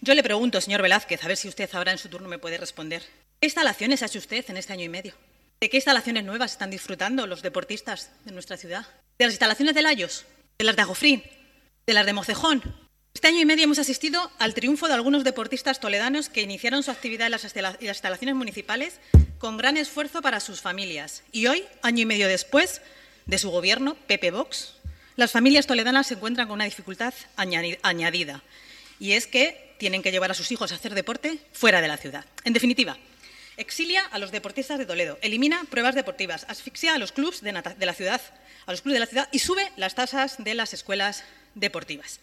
Yo le pregunto, señor Velázquez, a ver si usted ahora en su turno me puede responder. ¿Qué instalaciones ha hecho usted en este año y medio? ¿De qué instalaciones nuevas están disfrutando los deportistas de nuestra ciudad? ¿De las instalaciones de Layos? ¿De las de Agofrín? ¿De las de Mocejón? Este año y medio hemos asistido al triunfo de algunos deportistas toledanos que iniciaron su actividad en las instalaciones municipales con gran esfuerzo para sus familias. Y hoy, año y medio después de su gobierno, PP Vox, las familias toledanas se encuentran con una dificultad añadida. Y es que tienen que llevar a sus hijos a hacer deporte fuera de la ciudad. En definitiva, exilia a los deportistas de Toledo, elimina pruebas deportivas, asfixia a los clubes de la ciudad, y sube las tasas de las escuelas deportivas.